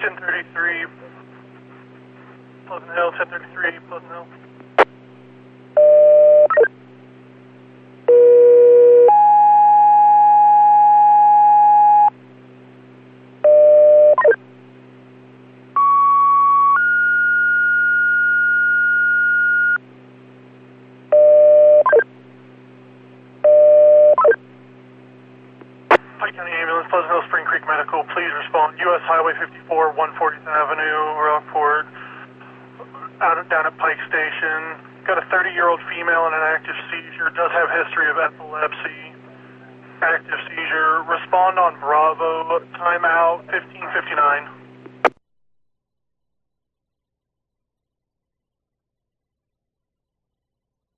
1033 Pleasant Hill, 1033 Pleasant Hill. Pike County Ambulance, Pleasant Hill, Spring Creek Medical, please respond. U.S. Highway 54, 140th Avenue, Rockport, down at Pike Station. Got a 30-year-old female in an active seizure, does have history of epilepsy, active seizure. Respond on Bravo, timeout 1559.